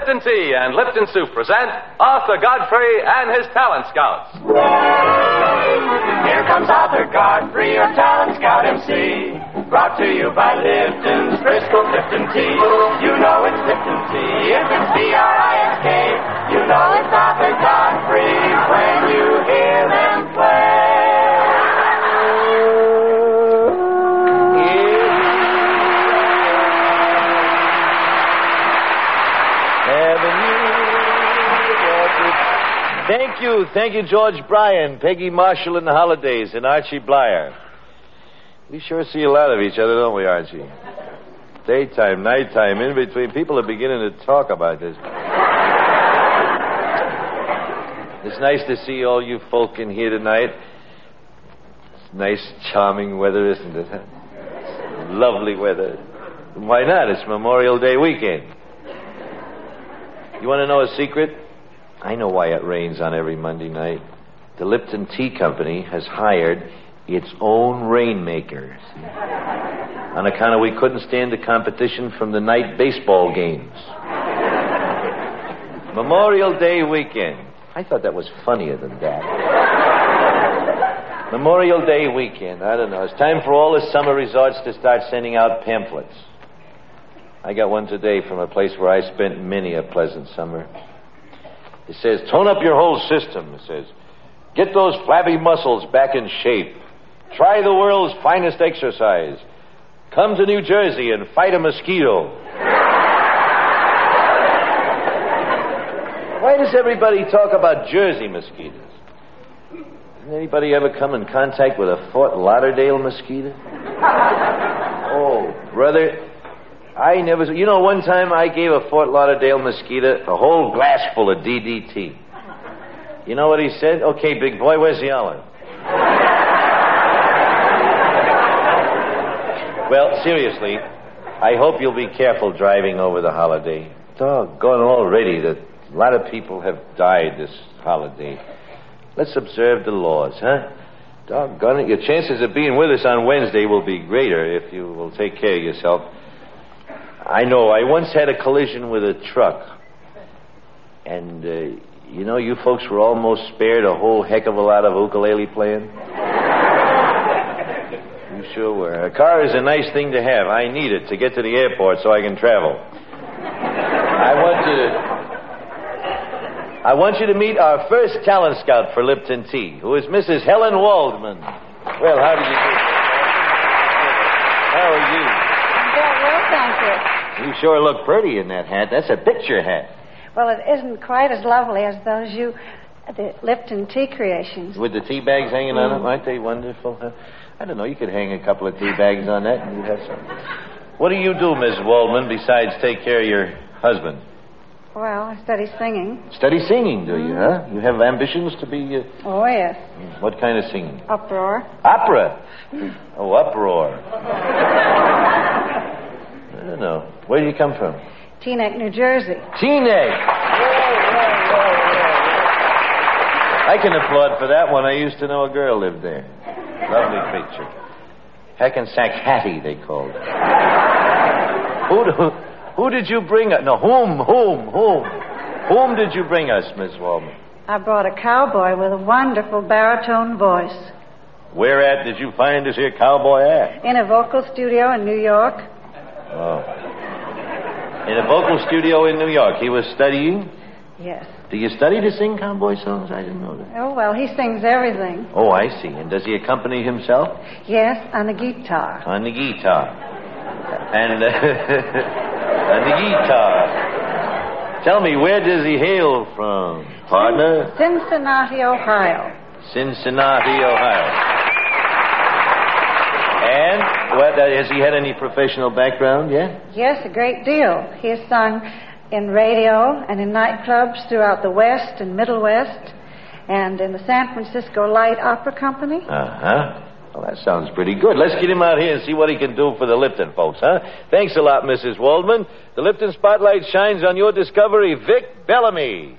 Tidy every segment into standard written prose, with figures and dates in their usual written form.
Lipton Tea and Lipton Soup present Arthur Godfrey and his Talent Scouts. Here comes Arthur Godfrey, your Talent Scout MC. Brought to you by Lipton's Frisco Lipton Tea. You know it's Lipton Tea if it's B-R-I-S-K. You know it's Arthur Godfrey when you hear them play. Thank you, George Bryan, Peggy Marshall in the Holidays, and Archie Blyer. We sure see a lot of each other, don't we, Archie? Daytime, nighttime, in between. People are beginning to talk about this. It's nice to see all you folk in here tonight. It's nice, charming weather, isn't it? It's lovely weather. Why not? It's Memorial Day weekend. You want to know a secret? I know why it rains on every Monday night. The Lipton Tea Company has hired its own rainmakers. On account of we couldn't stand the competition from the night baseball games. Memorial Day weekend. I thought that was funnier than that. Memorial Day weekend. I don't know. It's time for all the summer resorts to start sending out pamphlets. I got one today from a place where I spent many a pleasant summer. It says, tone up your whole system. It says, get those flabby muscles back in shape. Try the world's finest exercise. Come to New Jersey and fight a mosquito. Why does everybody talk about Jersey mosquitoes? Didn't anybody ever come in contact with a Fort Lauderdale mosquito? Oh, brother, I never... You know, one time I gave a Fort Lauderdale mosquito a whole glass full of DDT. You know what he said? Okay, big boy, where's the olive? Well, seriously, I hope you'll be careful driving over the holiday. Doggone, already a lot of people have died this holiday. Let's observe the laws, huh? Doggone it, your chances of being with us on Wednesday will be greater if you will take care of yourself. I know. I once had a collision with a truck. And, you know, you folks were almost spared a whole heck of a lot of ukulele playing. You sure were. A car is a nice thing to have. I need it to get to the airport so I can travel. I want you to meet our first talent scout for Lipton Tea, who is Mrs. Helen Waldman. Well, how do you do? How are you? Well, thank you. You sure look pretty in that hat. That's a picture hat. Well, it isn't quite as lovely as those the Lipton Tea creations. With the tea bags hanging on them, aren't they wonderful? Huh? I don't know. You could hang a couple of tea bags on that and you'd have something. What do you do, Miss Waldman, besides take care of your husband? Well, I study singing. Study singing, do you, huh? You have ambitions to be... Oh, yes. What kind of singing? Uproar. Opera? Oh, uproar. I don't know. Where do you come from? Teaneck, New Jersey. Teaneck! I can applaud for that one. I used to know a girl lived there. Lovely creature. Hackensack Hattie, they called her. Who did you bring us? No, whom? Whom did you bring us, Miss Waldman? I brought a cowboy with a wonderful baritone voice. Where at did you find this here cowboy at? In a vocal studio in New York. Oh. In a vocal studio in New York. He was studying? Yes. Do you study to sing cowboy songs? I didn't know that. Oh, well, he sings everything. Oh, I see. And does he accompany himself? Yes, on the guitar. On the guitar. And, on the guitar. Tell me, where does he hail from, partner? Cincinnati, Ohio. Cincinnati, Ohio. And has he had any professional background yet? Yes, a great deal. He has sung in radio and in nightclubs throughout the West and Middle West and in the San Francisco Light Opera Company. Uh-huh. Well, that sounds pretty good. Let's get him out here and see what he can do for the Lipton folks, huh? Thanks a lot, Mrs. Waldman. The Lipton spotlight shines on your discovery, Vic Bellamy.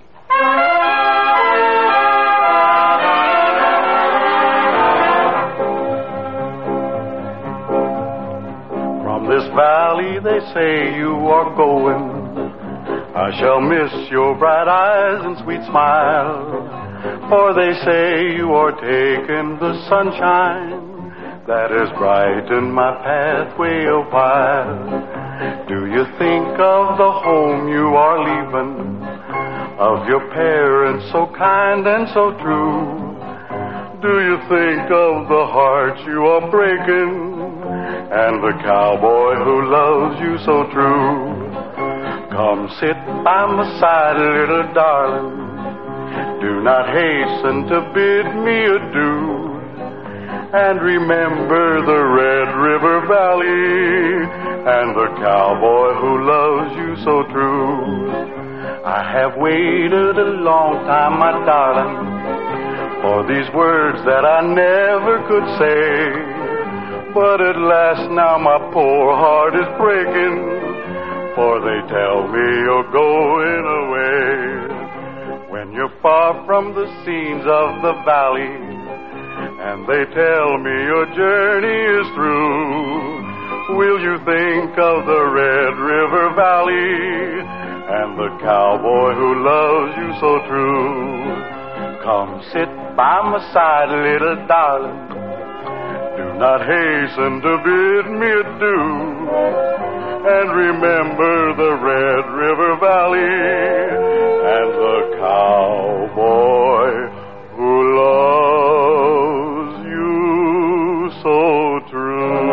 From this valley they say you are going I shall miss your bright eyes and sweet smile, for they say you are taking the sunshine that has brightened my pathway a while. Do you think of the home you are leaving, of your parents so kind and so true? Do you think of the heart you are breaking, and the cowboy who loves you so true? Come sit by my side, little darling. Do not hasten to bid me adieu. And remember the Red River Valley and the cowboy who loves you so true. I have waited a long time, my darling, for these words that I never could say. But at last now my poor heart is breaking, for they tell me you're going away. When you're far from the scenes of the valley, and they tell me your journey is through, will you think of the Red River Valley and the cowboy who loves you so true? Come sit by my side, little darling. Do not hasten to bid me adieu. And remember the Red River Valley and the cowboy who loves you so true.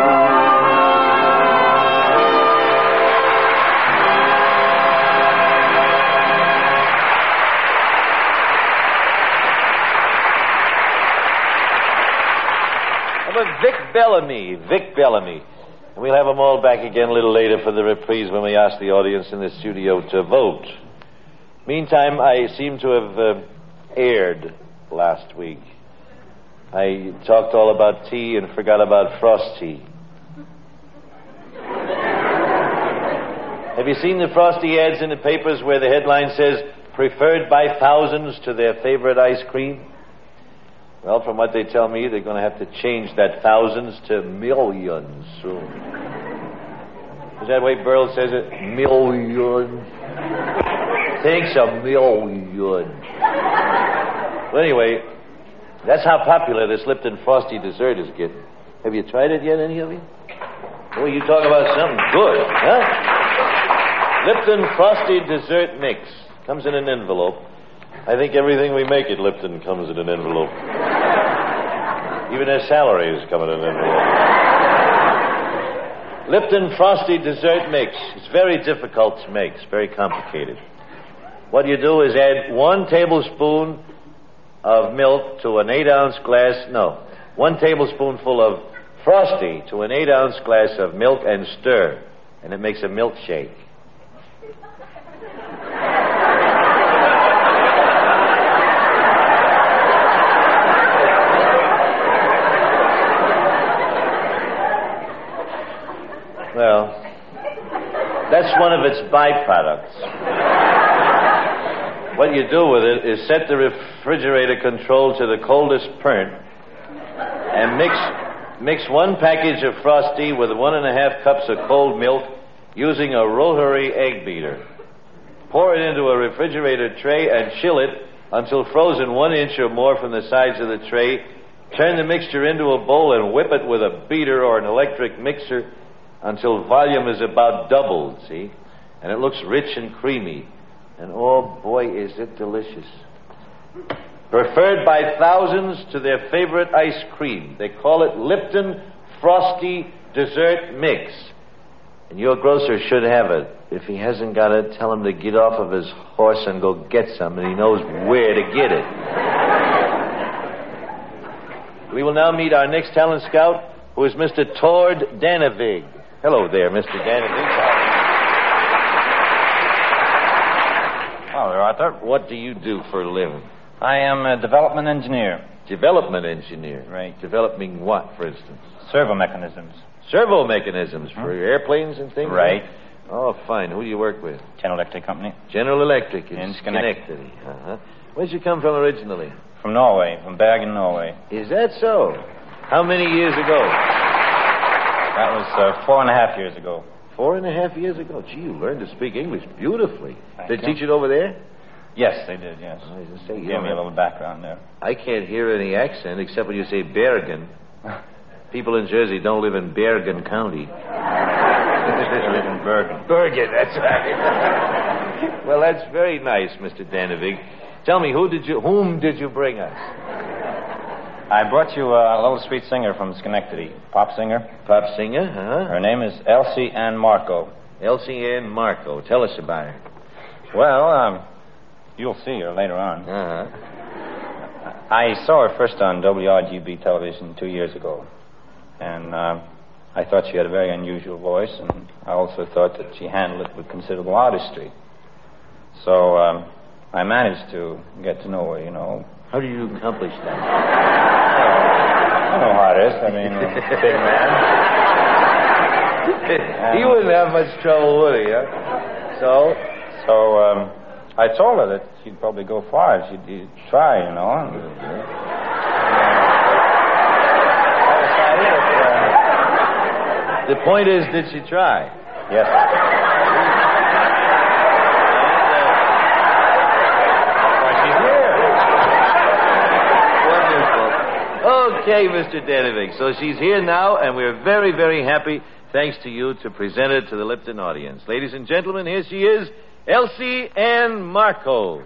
How about Vic Bellamy. And we'll have them all back again a little later for the reprise when we ask the audience in the studio to vote. Meantime, I seem to have aired last week. I talked all about tea and forgot about Frosty. Have you seen the Frosty ads in the papers where the headline says, preferred by thousands to their favorite ice cream? Well, from what they tell me, they're going to have to change that thousands to millions soon. Is that the way Burl says it? Million. Thanks a million. Well, anyway, that's how popular this Lipton Frosty dessert is getting. Have you tried it yet, any of you? Oh, you talk about something good, huh? Lipton Frosty dessert mix. Comes in an envelope. I think everything we make at Lipton comes in an envelope. Even their salaries come in an envelope. Lipton Frosty dessert mix. It's very difficult to make. It's very complicated. What you do is add 1 tablespoon of milk to an 8-ounce glass. No, 1 tablespoonful of Frosty to an 8-ounce glass of milk and stir. And it makes a milkshake. Well, that's one of its byproducts. What you do with it is set the refrigerator control to the coldest point and mix 1 package of Frosty with 1.5 cups of cold milk using a rotary egg beater. Pour it into a refrigerator tray and chill it until frozen 1 inch or more from the sides of the tray. Turn the mixture into a bowl and whip it with a beater or an electric mixer until volume is about doubled, see? And it looks rich and creamy. And oh boy, is it delicious. Preferred by thousands to their favorite ice cream. They call it Lipton Frosty Dessert Mix. And your grocer should have it. If he hasn't got it, tell him to get off of his horse and go get some, and he knows where to get it. We will now meet our next talent scout, who is Mr. Tord Danevig. Hello there, Mr. Danevig. Hello, Arthur. What do you do for a living? I am a development engineer. Development engineer? Right. Developing what, for instance? Servo mechanisms. Servo mechanisms for airplanes and things? Right. Oh, fine. Who do you work with? General Electric Company. General Electric in Schenectady. Uh-huh. Where'd you come from originally? From Norway, from Bergen, Norway. Is that so? How many years ago? That was 4.5 years ago. 4.5 years ago. Gee, you learned to speak English beautifully. Thank They you. teach it over there? Yes, they did, yes. I was gonna say, Give me a little background there. I can't hear any accent except when you say Bergen. People in Jersey don't live in Bergen County. They live in Bergen. Bergen, that's right. Well, that's very nice, Mr. Danevig. Tell me, whom did you bring us? I brought you a little sweet singer from Schenectady, pop singer. Pop singer, huh? Her name is Elsie Ann Marco. Elsie Ann Marco. Tell us about her. Well, you'll see her later on. Uh-huh. I saw her first on WRGB television 2 years ago. And I thought she had a very unusual voice, and I also thought that she handled it with considerable artistry. So I managed to get to know her, you know. How do you accomplish that? I know how it is. I mean, a big man. He wouldn't have much trouble, would he, huh? So I told her that she'd probably go far if she'd try, you know. The point is, did she try? Yes. Okay, Mr. Danevig. So she's here now, and we're very, very happy, thanks to you, to present her to the Lipton audience. Ladies and gentlemen, here she is, Elsie Ann Marco.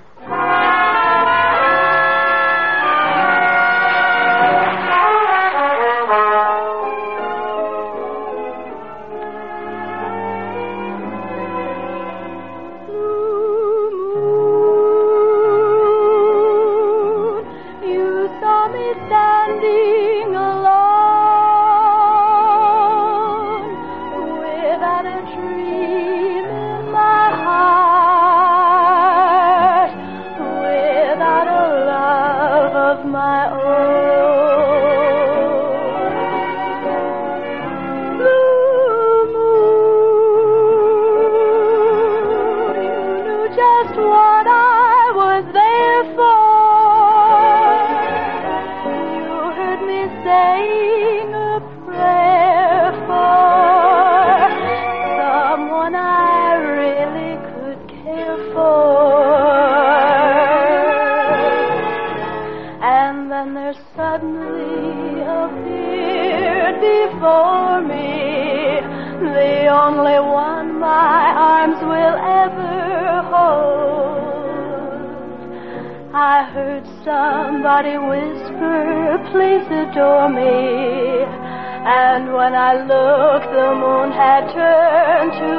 Somebody whisper, please adore me. And when I looked, the moon had turned to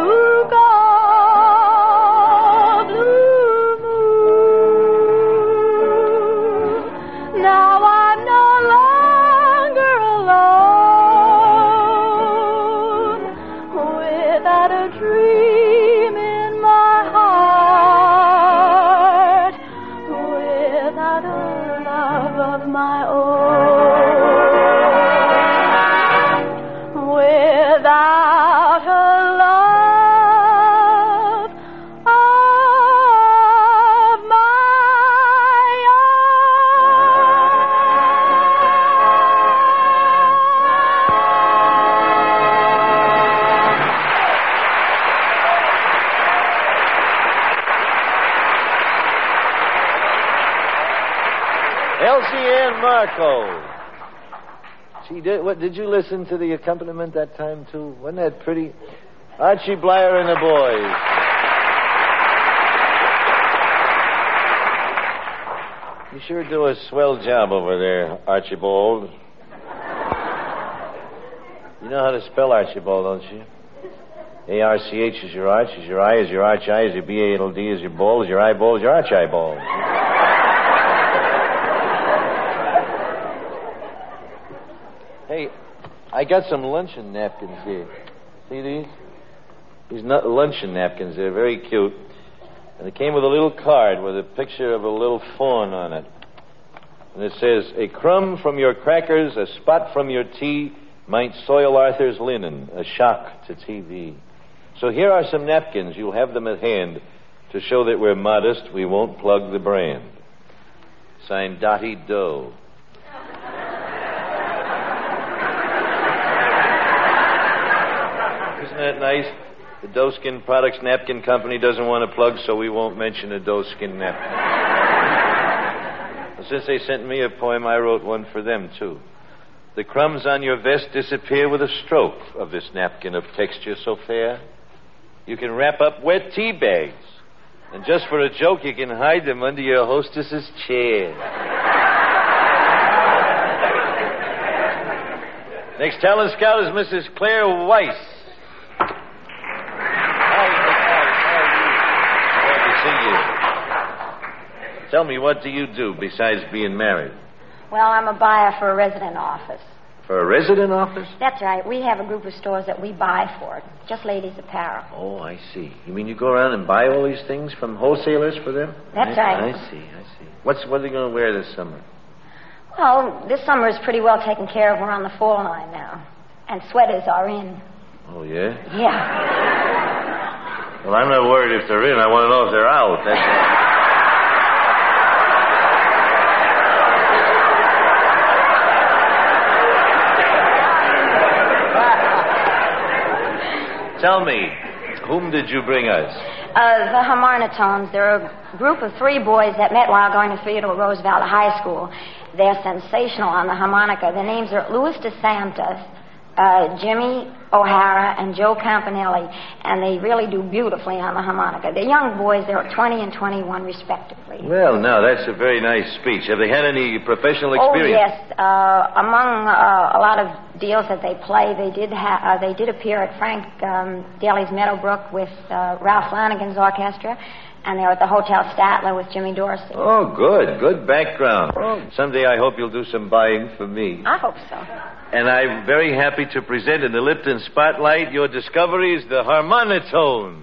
gold. Blue moon. Now I'm no longer alone, without a dream in my heart, without a of my own, without a love of my Elsie Ann Marco. She did. What did you listen to the accompaniment that time too? Wasn't that pretty? Archie Blyer and the boys. You sure do a swell job over there, Archibald. You know how to spell Archibald, don't you? A-R-C-H is your arch, is your I, is your arch I, is your B-A-L-D, is your ball, is your eyeball, is your arch eyeball. Hey, I got some luncheon napkins here. See these? These luncheon napkins, they're very cute. And it came with a little card with a picture of a little fawn on it. And it says, a crumb from your crackers, a spot from your tea, might soil Arthur's linen, a shock to TV. So here are some napkins. You'll have them at hand to show that we're modest. We won't plug the brand. Signed, Dottie Doe. Isn't that nice? The Doeskin Products Napkin Company doesn't want to plug, so we won't mention a doeskin napkin. Well, since they sent me a poem, I wrote one for them, too. The crumbs on your vest disappear with a stroke of this napkin of texture so fair. You can wrap up wet tea bags, and just for a joke, you can hide them under your hostess's chair. Next talent scout is Mrs. Claire Weiss. Tell me, what do you do besides being married? Well, I'm a buyer for a resident office. For a resident office? That's right. We have a group of stores that we buy for it. Just ladies' apparel. Oh, I see. You mean you go around and buy all these things from wholesalers for them? That's right. I see. What are they going to wear this summer? Well, this summer is pretty well taken care of. We're on the fall line now. And sweaters are in. Oh, yeah? Yeah. Well, I'm not worried if they're in. I want to know if they're out. That's all. Tell me, whom did you bring us? The Harmonitones. They're a group of 3 boys that met while going to Theodore Roosevelt High School. They're sensational on the harmonica. Their names are Louis DeSantis, Jimmy O'Hara, and Joe Campanelli, and they really do beautifully on the harmonica. They're young boys. They're 20 and 21, respectively. Well, now, that's a very nice speech. Have they had any professional experience? Oh, yes. Among a lot of deals that they play, they did appear at Frank Daly's Meadowbrook with Ralph Flanagan's orchestra, and they're at the Hotel Statler with Jimmy Dorsey. Oh, good. Good background. Someday I hope you'll do some buying for me. I hope so. And I'm very happy to present in the Lipton Spotlight your discoveries, the Harmonitones.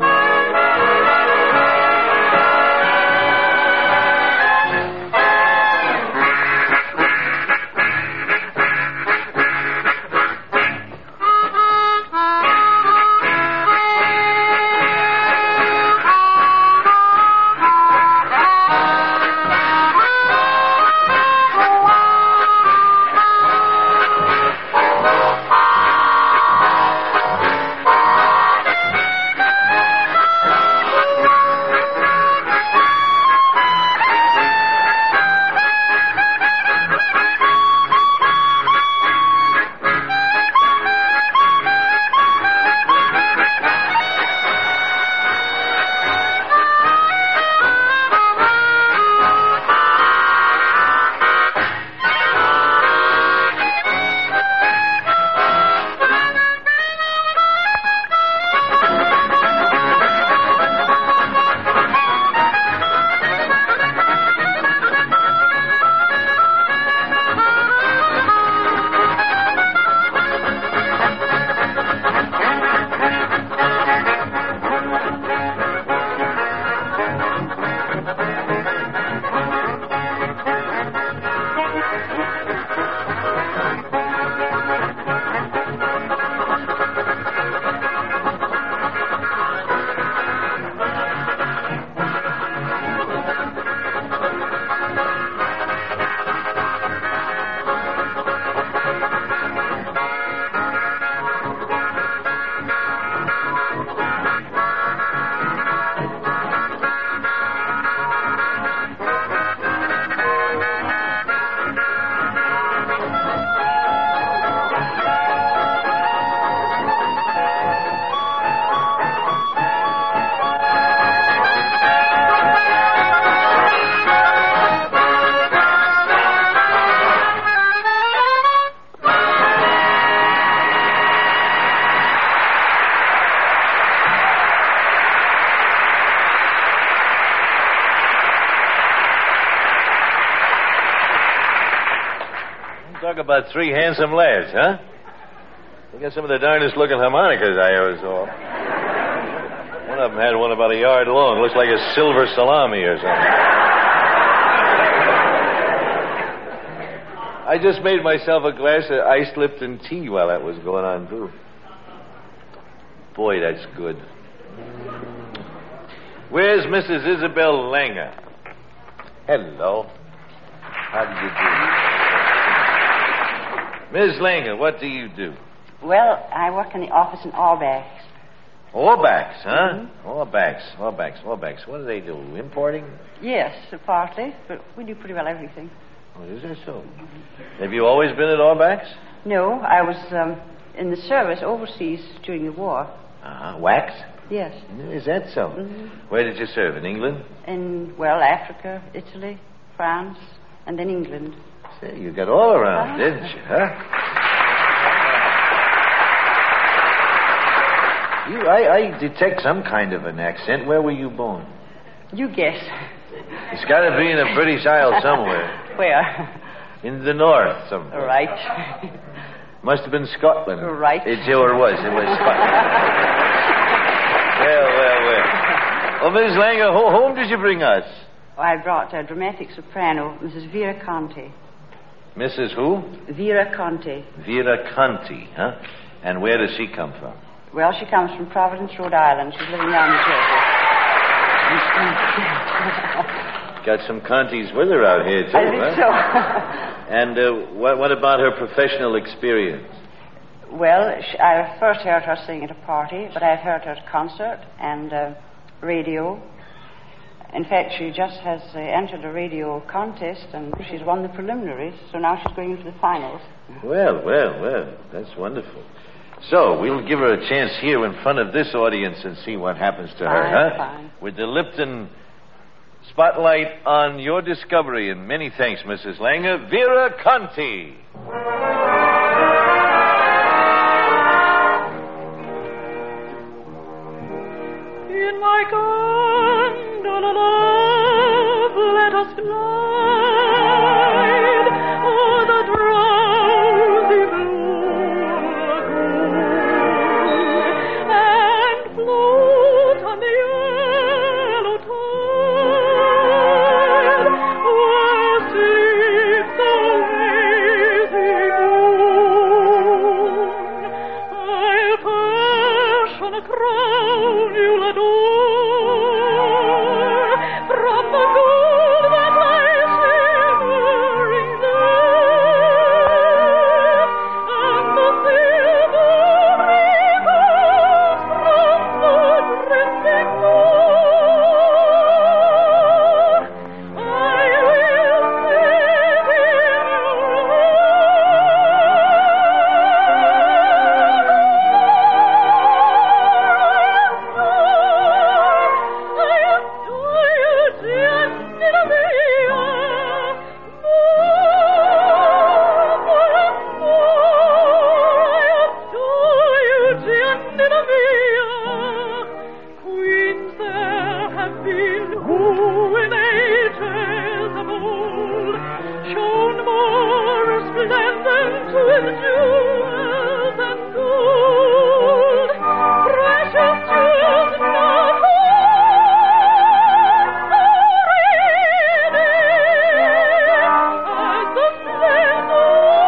Talk about 3 handsome lads, huh? They got some of the darndest looking harmonicas I ever saw. One of them had one about a yard long. Looks like a silver salami or something. I just made myself a glass of iced Lipton tea while that was going on, too. Boy, that's good. Where's Mrs. Isabel Langer? Hello. How do you do? Ms. Langer, what do you do? Well, I work in the office in Albany. Orbacks, huh? Orbacks. What do they do? Importing? Yes, partly, but we do pretty well everything. Oh, is that so? Have you always been at Orbacks? No, I was in the service overseas during the war. Wax? Yes. Is that so? Mm-hmm. Where did you serve? In England? In, Africa, Italy, France, and then England. Say, you got all around, didn't you, huh? I detect some kind of an accent. Where were you born? You guess. It's got to be in the British Isles somewhere. Where? In the north somewhere. Right. Must have been Scotland. Right. It was Scotland. Well, Miss Langer, whom did you bring us? I brought a dramatic soprano, Mrs. Vera Conti. Mrs. who? Vera Conti. Vera Conti, huh? And where does she come from? Well, she comes from Providence, Rhode Island. She's living down the river. Got some Contis with her out here, too, I think so. And what about her professional experience? Well, I first heard her sing at a party, but I've heard her at a concert and radio. In fact, she just has entered a radio contest, and she's won the preliminaries, so now she's going into the finals. Well, that's wonderful. So, we'll give her a chance here in front of this audience and see what happens to her, huh? Fine. With the Lipton spotlight on your discovery, and many thanks, Mrs. Langer. Vera Conti. In my gondola, love, let us glide o'er the drowsy blue lagoon and float on the yellow tide where sleeps the lazy moon. I'll perch on a crown you'll adore. From the gold that lies shimmering there, and the silver ripples from the drifting moor, I will sit in your Queens there have been who in ages of old shone more resplendent with jewels and gold, precious jewels not as the splendor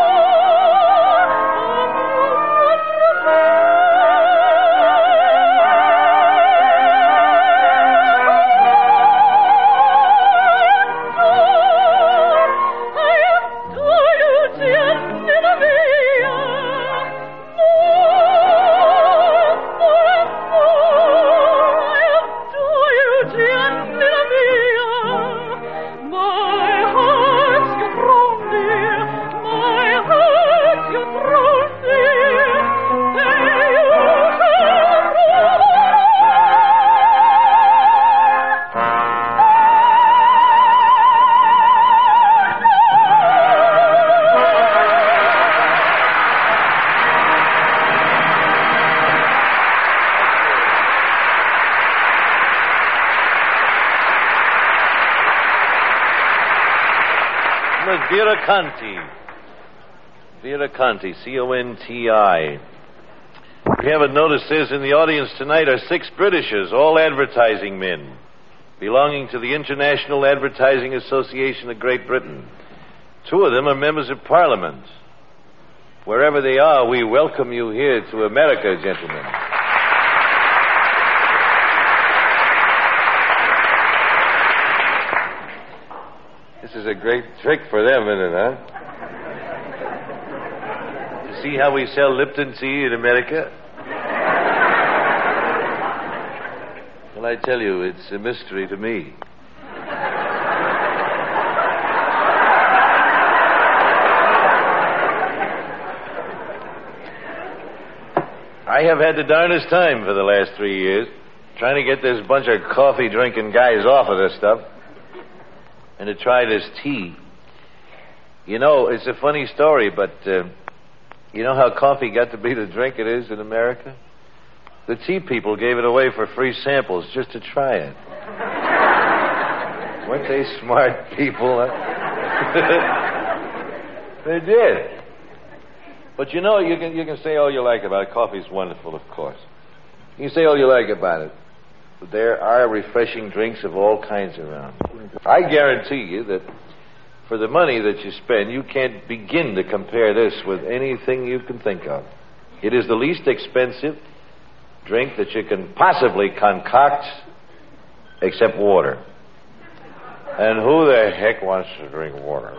Vera Conti. Vera Conti, C-O-N-T-I. We haven't noticed this. In the audience tonight are 6 Britishers, all advertising men, belonging to the International Advertising Association of Great Britain. 2 of them are members of Parliament. Wherever they are, we welcome you here to America, gentlemen. This is a great trick for them, isn't it, huh? You see how we sell Lipton tea in America? Well, I tell you, it's a mystery to me. I have had the darndest time for the last 3 years trying to get this bunch of coffee-drinking guys off of this stuff and to try this tea. You know, it's a funny story, but you know how coffee got to be the drink it is in America? The tea people gave it away for free samples just to try it. Weren't they smart people? They did. But you know, you can say all you like about it. Coffee's wonderful, of course. You can say all you like about it. But there are refreshing drinks of all kinds around. I guarantee you that for the money that you spend, you can't begin to compare this with anything you can think of. It is the least expensive drink that you can possibly concoct except water. And who the heck wants to drink water?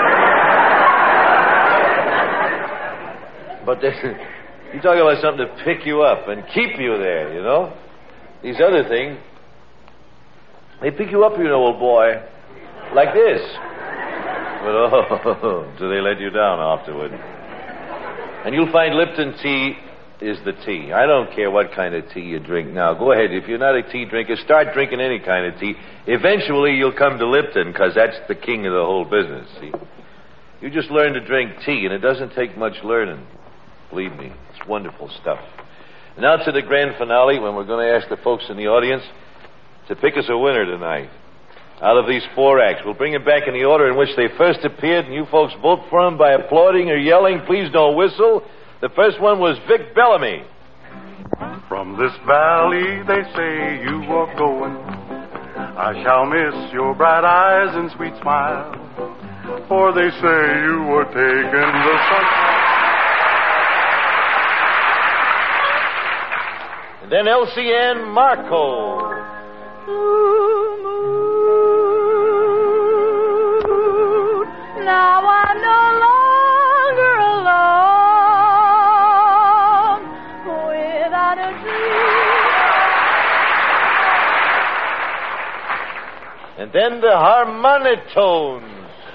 But you talk about something to pick you up and keep you there, you know? These other things, they pick you up, you know, old boy, like this. But, oh, do they let you down afterward? And you'll find Lipton tea is the tea. I don't care what kind of tea you drink now. Go ahead. If you're not a tea drinker, start drinking any kind of tea. Eventually, you'll come to Lipton, because that's the king of the whole business, see? You just learn to drink tea, and it doesn't take much learning. Believe me, it's wonderful stuff. Now to the grand finale, when we're going to ask the folks in the audience to pick us a winner tonight. Out of these 4 acts, we'll bring them back in the order in which they first appeared, and you folks vote for them by applauding or yelling. Please don't whistle. The first one was Vic Bellamy. From this valley, they say you are going. I shall miss your bright eyes and sweet smile, for they say you were taking the sunshine. And then LCN Marco. Now I'm no longer alone without a dream. And then the Harmonitones.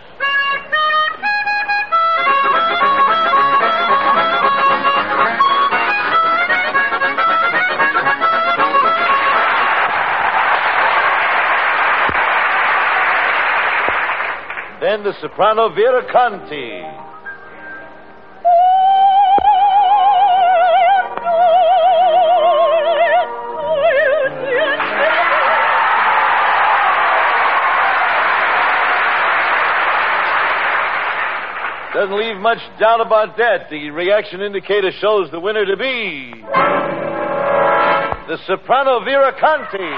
Then the soprano Vera Conti. Doesn't leave much doubt about that. The reaction indicator shows the winner to be the soprano Vera Conti.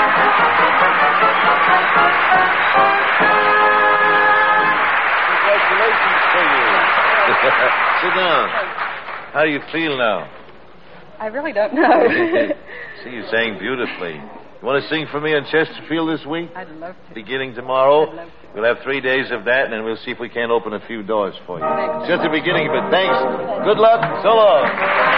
Congratulations to you. Sit down. How do you feel now? I really don't know. See, you sang beautifully. You want to sing for me on Chesterfield this week? I'd love to. Beginning tomorrow? I'd love to. We'll have 3 days of that, and then we'll see if we can't open a few doors for you. Thanks. Just the beginning, but thanks. Good luck. So long.